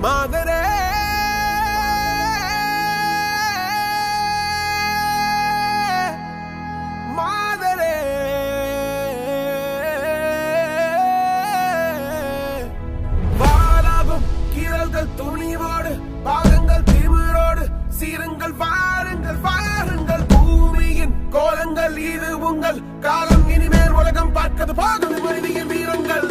மாதரே மாதரே வாராகும் கீரல்கள் துணிவோடு பாகங்கள் திமிரோடு சீருங்கள் வாருங்கள் வாருங்கள் பூமியின் கோலங்கள் இது உங்கள் காலம் இனிமேல் உலகம் பார்க்கது போகுது மனிதியின் வீரங்கள்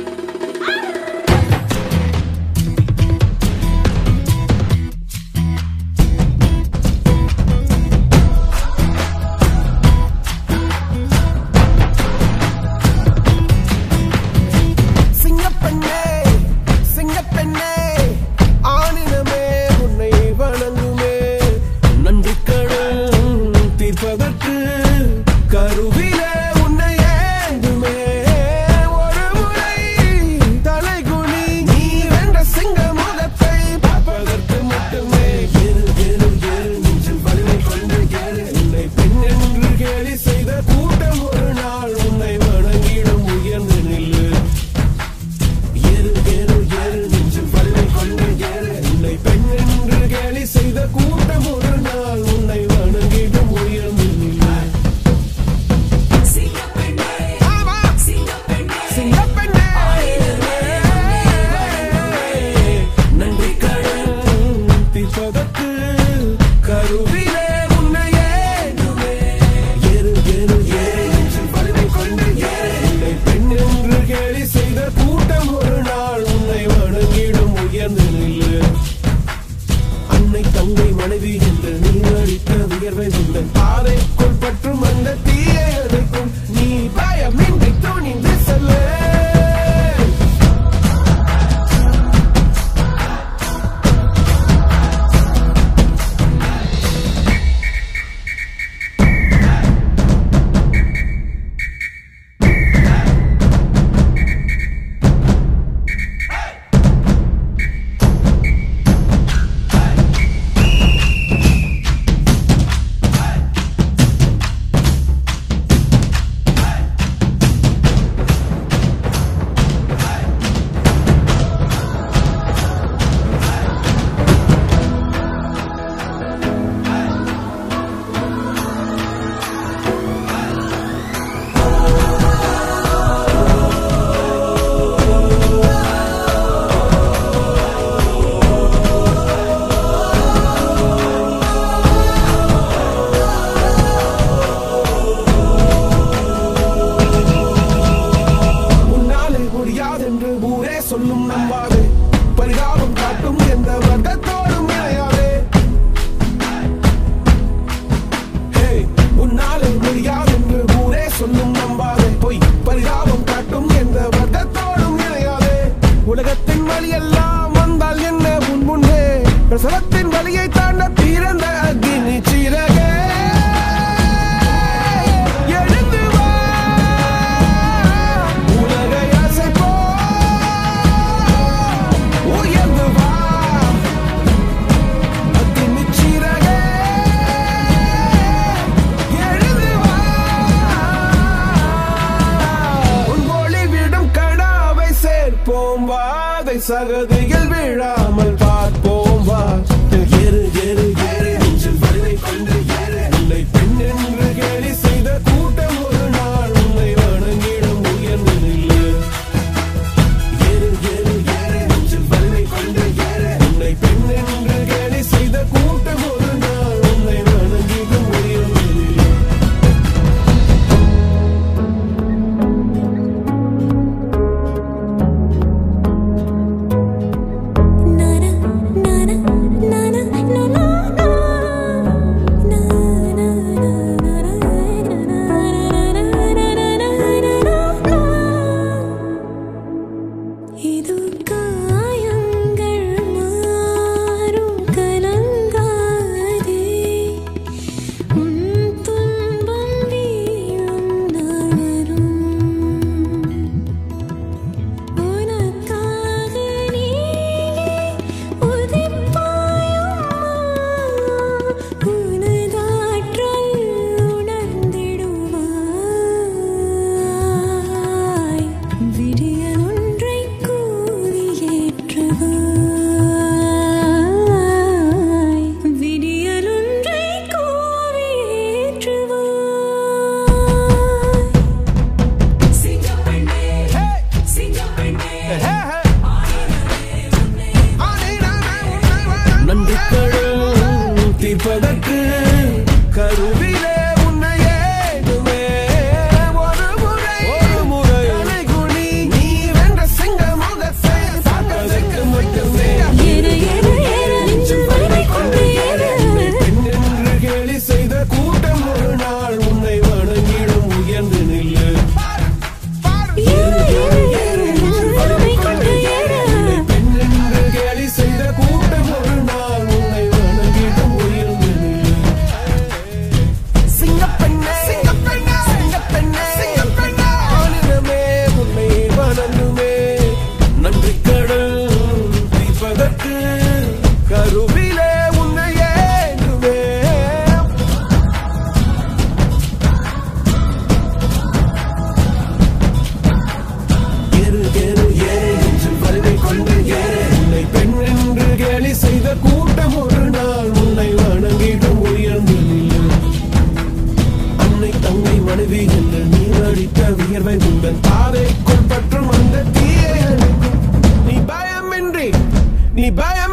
கருவிலே உன்னை ஏந்துமே ஒரு முறை தலைகுனி நீ வென்ற சிங்க முகத்தை பார்ப்பதற்கு மட்டுமே ஏறு ஏறு ஏறு நெஞ்சில் வலிமை கொண்டு ஏறு உன்னை பெண் என்று கேலி செய்த கூட்டம் ஒரு நாள் உன்னை வணங்கிடும் உயர்ந்து நில்லு ஏறு ஏறு ஏறு நெஞ்சில் வலிமை கொண்டு ஏறு உன்னை பெண் என்று கேலி செய்த கூட்டம் ஒரு நாள் உன்னை வணங்கிடும் உயர்ந்து நில்லு கருவிலே உன்னை ஏந்துமே ஏறு ஏறு ஏறு நெஞ்சில் வலிமை கொண்டு ஏறு உன்னை பெண் என்று கேலி செய்த கூட்டம் ஒரு நாள் உன்னை வணங்கிடும் உயர்ந்து நில்லு அன்னை தங்கை மனைவி என்று நீ அளித்த உயர்வை உங்கள் பாதைக்குள் பற்றும் அந்த தீயை அணைக்கும் நீ பயமின்றி துணிந்து செல்ல சொல்லும் நம்பாதே பரிதாபம் காட்டும் எந்த வர்க்கத்தோடும் இணையாதே உன்னாலே முடியாது என்று ஊரே சொல்லும் நம்பாதே பொய் பரிதாபம் காட்டும் எந்த வர்க்கத்தோடும் இணையாதே உலகத்தின் வழியெல்லாம் வந்தால் என்ன உன் முன்னே பிரசவத்தின் வழியை தாண்ட பிறந்த அக்னி சிறகே போம்பாதை சகதியில் விழாமல் பார்ப்போம் வா ஏறு ஏறு ஏறு நெஞ்சில் வலிமை கொண்டு ஏறு உன்னை பெண் என்று கேலி செய்த கூட்டம் ஒரு நாள் உன்னை வணங்கிடும் உயர்ந்து நில்லு ஏறு ஏறு ஏறு நெஞ்சில் வலிமை கொண்டு ஏறு உன்னை பெண் என்று கேலி செய்த கூட்டம் ஒரு நாள் உன்னை வணங்கிடும் உயர்ந்து நில்லு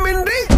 தயக்கமின்றி